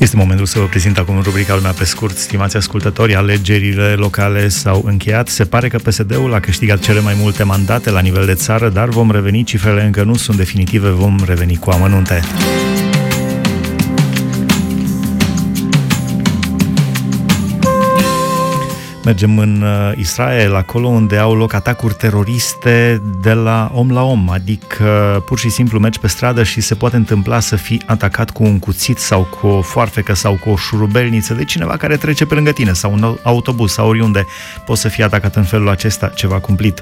Este momentul să vă prezint acum rubrica Lumea pe scurt. Stimați ascultători, alegerile locale s-au încheiat. Se pare că PSD-ul a câștigat cele mai multe mandate la nivel de țară, dar vom reveni, cifrele încă nu sunt definitive, vom reveni cu amănunte. Mergem în Israel, acolo unde au loc atacuri teroriste de la om, adică pur și simplu mergi pe stradă și se poate întâmpla să fii atacat cu un cuțit sau cu o foarfecă sau cu o șurubelniță de cineva care trece pe lângă tine sau un autobuz sau oriunde poți să fii atacat în felul acesta, ceva cumplit.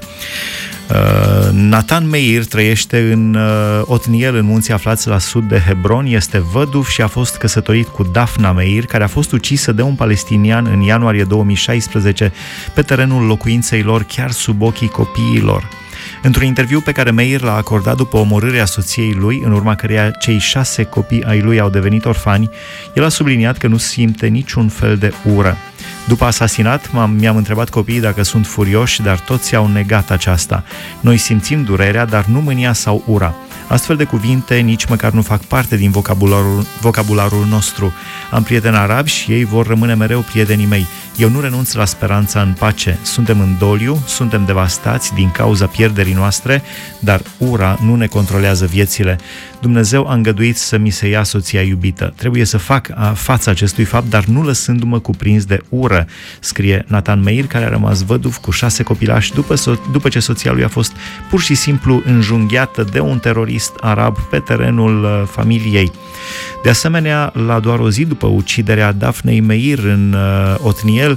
Natan Meir trăiește în Otniel, în munții aflați la sud de Hebron, este văduv și a fost căsătorit cu Dafna Meir, care a fost ucisă de un palestinian în ianuarie 2016 pe terenul locuinței lor, chiar sub ochii copiilor. Într-un interviu pe care Meir l-a acordat după omorârea soției lui, în urma căreia cei 6 copii ai lui au devenit orfani, el a subliniat că nu simte niciun fel de ură. După asasinat, mi-am întrebat copiii dacă sunt furioși, dar toți au negat aceasta. Noi simțim durerea, dar nu mânia sau ura. Astfel de cuvinte nici măcar nu fac parte din vocabularul nostru. Am prieteni arabi și ei vor rămâne mereu prietenii mei. Eu nu renunț la speranța în pace. Suntem în doliu, suntem devastați din cauza pierderii noastre, dar ura nu ne controlează viețile. Dumnezeu a îngăduit să mi se ia soția iubită. Trebuie să fac față acestui fapt, dar nu lăsându-mă cuprins de ură, scrie Natan Meir, care a rămas văduv cu 6 copilași după ce soția lui a fost pur și simplu înjunghiată de un terorist arab pe terenul familiei. De asemenea, la doar o zi după uciderea Dafnei Meir în Otniel,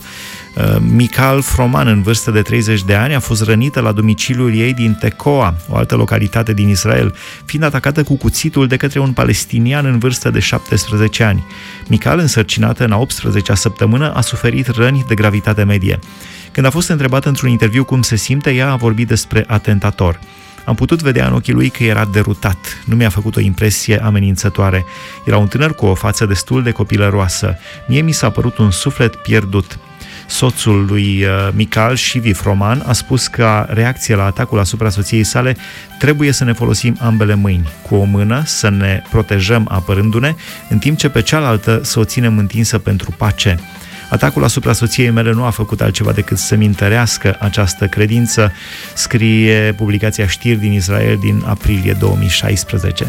Michal Froman, în vârstă de 30 de ani, a fost rănită la domiciliul ei din Tecoa, o altă localitate din Israel, fiind atacată cu cuțitul de către un palestinian în vârstă de 17 ani. Michal, însărcinată în a 18-a săptămână, a suferit răni de gravitate medie. Când a fost întrebată într-un interviu cum se simte, ea a vorbit despre atentator. Am putut vedea în ochii lui că era derutat. Nu mi-a făcut o impresie amenințătoare. Era un tânăr cu o față destul de copilăroasă. Mie mi s-a părut un suflet pierdut. Soțul lui Michal, Shivi Froman, a spus că ca reacție la atacul asupra soției sale trebuie să ne folosim ambele mâini. Cu o mână să ne protejăm apărându-ne, în timp ce pe cealaltă să o ținem întinsă pentru pace. Atacul asupra soției mele nu a făcut altceva decât să-mi întărească această credință, scrie publicația Știri din Israel din aprilie 2016.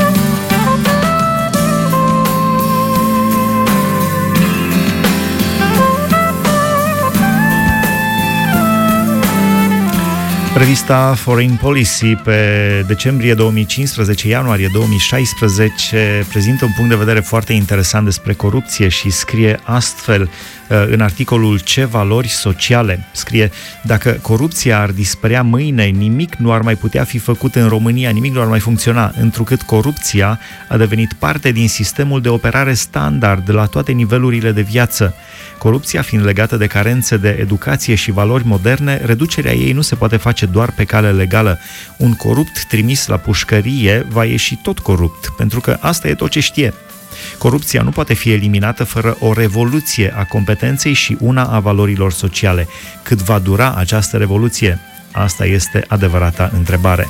Revista Foreign Policy pe decembrie 2015, ianuarie 2016 prezintă un punct de vedere foarte interesant despre corupție și scrie astfel în articolul Ce valori sociale? Scrie: dacă corupția ar dispărea mâine, nimic nu ar mai putea fi făcut în România, nimic nu ar mai funcționa, întrucât corupția a devenit parte din sistemul de operare standard la toate nivelurile de viață. Corupția fiind legată de carențe de educație și valori moderne, reducerea ei nu se poate face doar pe cale legală. Un corupt trimis la pușcărie va ieși tot corupt, pentru că asta e tot ce știe. Corupția nu poate fi eliminată fără o revoluție a competenței și una a valorilor sociale. Cât va dura această revoluție? Asta este adevărata întrebare.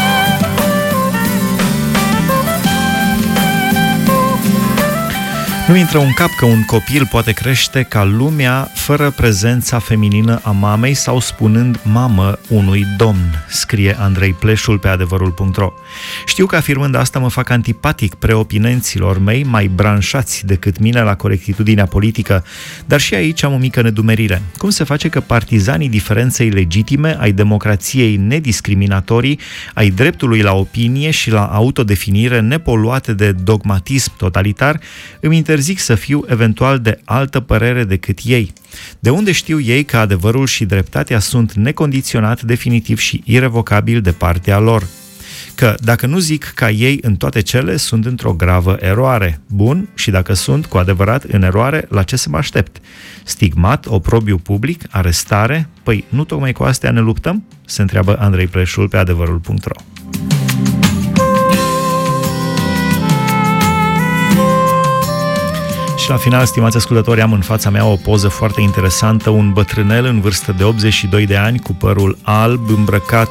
Nu intră în cap că un copil poate crește ca lumea fără prezența feminină a mamei sau spunând mamă unui domn, scrie Andrei Pleșul pe adevărul.ro. Știu că afirmând asta mă fac antipatic preopinenților mei mai branșați decât mine la corectitudinea politică, dar și aici am o mică nedumerire. Cum se face că partizanii diferenței legitime, ai democrației nediscriminatorii, ai dreptului la opinie și la autodefinire nepoluate de dogmatism totalitar, îmi interzic să fiu eventual de altă părere decât ei? De unde știu ei că adevărul și dreptatea sunt necondiționat, definitiv și irevocabil de partea lor? Că dacă nu zic ca ei în toate cele, sunt într-o gravă eroare. Bun, și dacă sunt cu adevărat în eroare, la ce să mă aștept? Stigmat, oprobiu public, arestare? Păi nu tocmai cu astea ne luptăm? Se întreabă Andrei Preșul pe adevărul.ro. Și la final, stimați ascultători, am în fața mea o poză foarte interesantă, un bătrânel în vârstă de 82 de ani, cu părul alb, îmbrăcat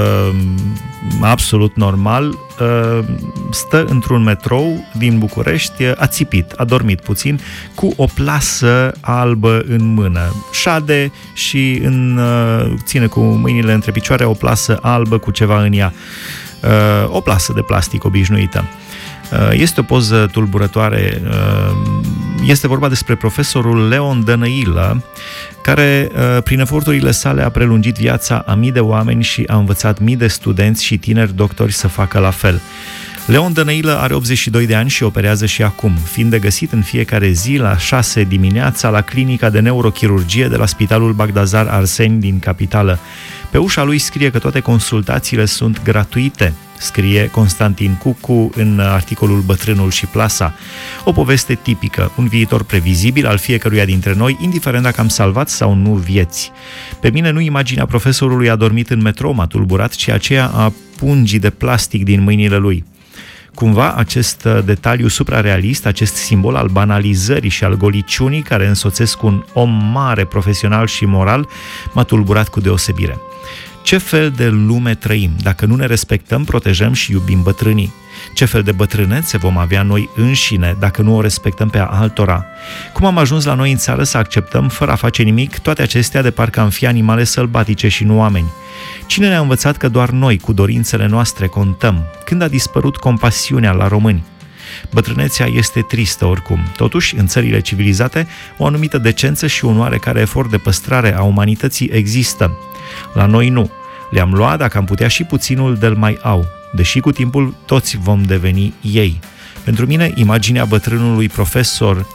absolut normal, stă într-un metrou din București, a țipit, a dormit puțin, cu o plasă albă în mână. Șade și ține cu mâinile între picioare o plasă albă cu ceva în ea. O plasă de plastic obișnuită. Este o poză tulburătoare. Este vorba despre profesorul Leon Dănăilă, care prin eforturile sale a prelungit viața a mii de oameni și a învățat mii de studenți și tineri doctori să facă la fel. Leon Dănăilă are 82 de ani și operează și acum, fiind de găsit în fiecare zi la 6 dimineața la clinica de neurochirurgie de la Spitalul Bagdazar Arseni din capitală. Pe ușa lui scrie că toate consultațiile sunt gratuite, scrie Constantin Cucu în articolul Bătrânul și plasa. O poveste tipică, un viitor previzibil al fiecăruia dintre noi, indiferent dacă am salvat sau nu vieți. Pe mine nu imaginea profesorului a dormit în metrou m-a tulburat, ci aceea a pungii de plastic din mâinile lui. Cumva acest detaliu suprarealist, acest simbol al banalizării și al goliciunii care însoțesc un om mare, profesional și moral, m-a tulburat cu deosebire. Ce fel de lume trăim dacă nu ne respectăm, protejăm și iubim bătrânii? Ce fel de bătrânețe vom avea noi înșine dacă nu o respectăm pe a altora? Cum am ajuns la noi în țară să acceptăm, fără a face nimic, toate acestea de parcă am fi animale sălbatice și nu oameni? Cine ne-a învățat că doar noi, cu dorințele noastre, contăm? Când a dispărut compasiunea la români? Bătrânețea este tristă oricum. Totuși, în țările civilizate, o anumită decență și un oarecare efort de păstrare a umanității există. La noi nu. Le-am luat, dacă am putea, și puținul de-l mai au, deși cu timpul toți vom deveni ei. Pentru mine, imaginea bătrânului profesor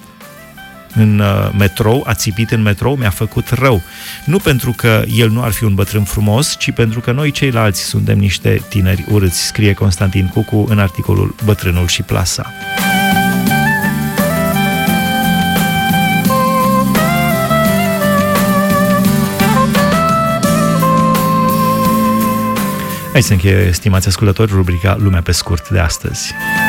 în metrou, a țipit în metrou, mi-a făcut rău. Nu pentru că el nu ar fi un bătrân frumos, ci pentru că noi ceilalți suntem niște tineri urâți, scrie Constantin Cucu în articolul Bătrânul și plasa. Hai să încheie, stimați ascultători, rubrica Lumea pe scurt de astăzi.